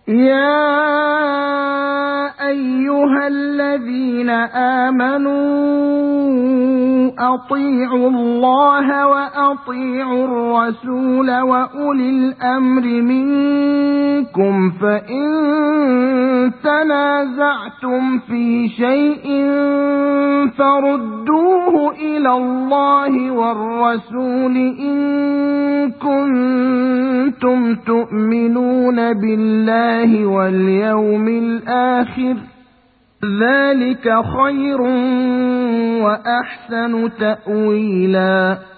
يا أيها الذين آمنوا أطيعوا الله وأطيعوا الرسول وأولي الأمر منكم فإن تنازعتم في شيء فردوه إلى الله والرسول إن كنتم تؤمنون بالله واليوم الآخر ذلك خير وأحسن تأويلا